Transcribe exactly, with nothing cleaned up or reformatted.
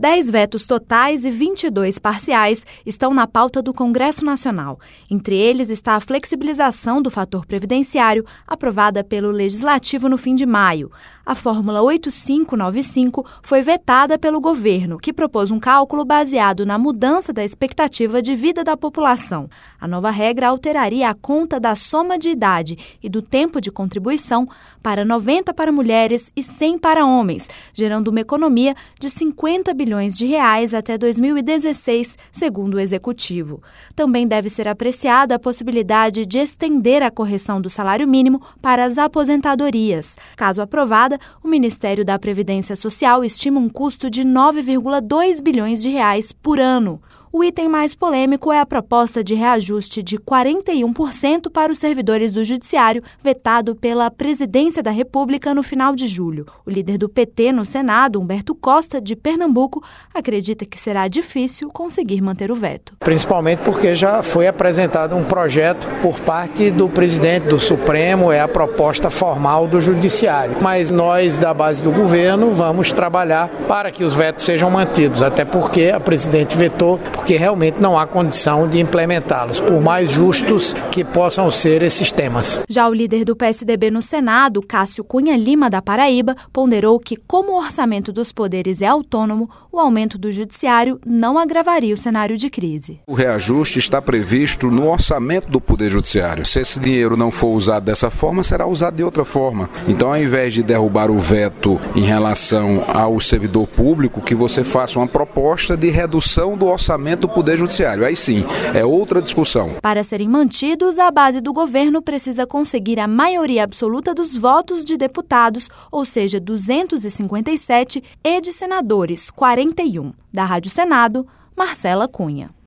Dez vetos totais e vinte e dois parciais estão na pauta do Congresso Nacional. Entre eles está a flexibilização do fator previdenciário, aprovada pelo Legislativo no fim de maio. A fórmula oito mil quinhentos e noventa e cinco foi vetada pelo governo, que propôs um cálculo baseado na mudança da expectativa de vida da população. A nova regra alteraria a conta da soma de idade e do tempo de contribuição para noventa para mulheres e cem para homens, gerando uma economia de cinquenta bilhões de reais até dois mil e dezesseis, segundo o Executivo. Também deve ser apreciada a possibilidade de estender a correção do salário mínimo para as aposentadorias. Caso aprovada, o Ministério da Previdência Social estima um custo de nove vírgula dois bilhões de reais por ano. O item mais polêmico é a proposta de reajuste de quarenta e um por cento para os servidores do Judiciário, vetado pela Presidência da República no final de julho. O líder do P T no Senado, Humberto Costa, de Pernambuco, acredita que será difícil conseguir manter o veto. Principalmente porque já foi apresentado um projeto por parte do presidente do Supremo, é a proposta formal do Judiciário. Mas nós, da base do governo, vamos trabalhar para que os vetos sejam mantidos, até porque a presidente vetou, porque realmente não há condição de implementá-los, por mais justos que possam ser esses temas. Já o líder do P S D B no Senado, Cássio Cunha Lima, da Paraíba, ponderou que, como o orçamento dos poderes é autônomo, o aumento do judiciário não agravaria o cenário de crise. O reajuste está previsto no orçamento do Poder Judiciário. Se esse dinheiro não for usado dessa forma, será usado de outra forma. Então, ao invés de derrubar o veto em relação ao servidor público, que você faça uma proposta de redução do orçamento do Poder Judiciário. Aí sim, é outra discussão. Para serem mantidos, a base do governo precisa conseguir a maioria absoluta dos votos de deputados, ou seja, duzentos e cinquenta e sete, e de senadores, quarenta e um. Da Rádio Senado, Marcela Cunha.